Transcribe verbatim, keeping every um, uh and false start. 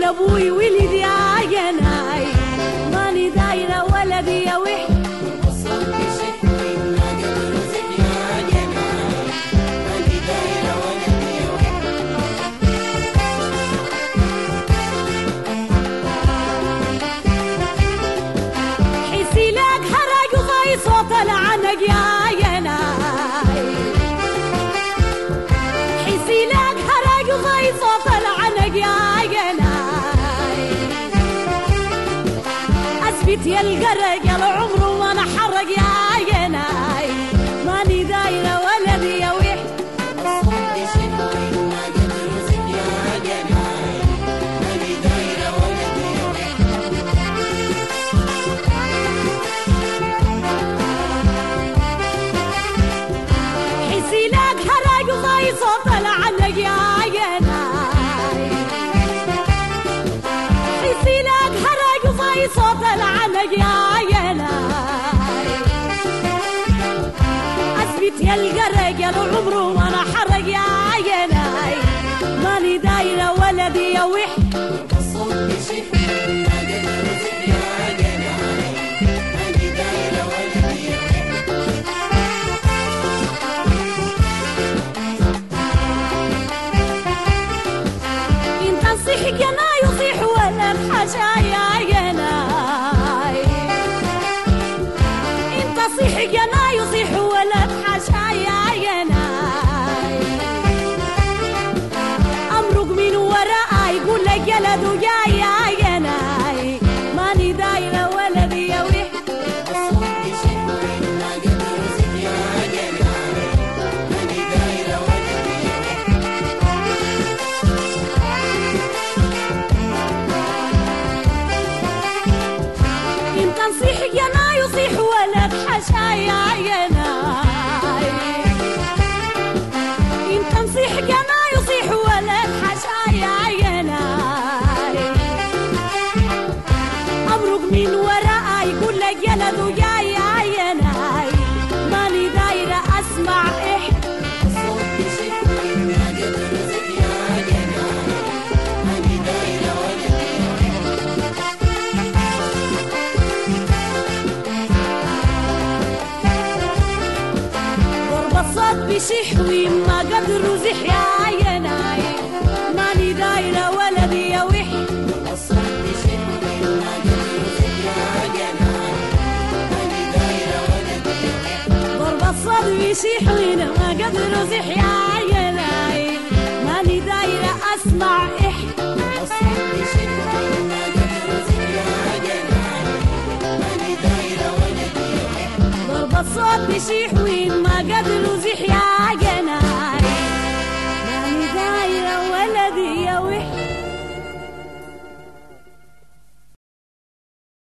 يا ابوي ولدي عجناي ماني دايره ولدي يا وح صوت العنق يا يناي حسي لك حرق زي صوت العنق يا يناي اثبت يا القرق يا العمر وانا حرق يا يناي ماني دايره ولدي يا وح صوت العنق يا يناي حسي لك حرق زي صوت العنق يا يناي اثبت يا القرق يا العمر وانا حرق يا يناي ماني دايره ولدي يا وح يصيح ولا بحاجة يا يناي انت صيح يا يصيح ولا بحاجة يا يناي امرق من وراء يقول لك جلد يا يا يناي ماني دايره ولدي يا وح صيح يا يصيح ولا بحاجة يا يناي انت نصيح يا يصيح ولا بحاجة يا يناي امرق من وراء يقول لك جلد يا يا يناي ماني دايره اسمع اح بشيح وما قدروا زح يا يناي ماني دايره ولدي يا وح ضرب الصد بشيح وما قدروا زح يا يناي ماني دايره اسمع اح ضرب الصوت بشيح وما قدروا زح يا جناي ماني دايره ولدي يا وح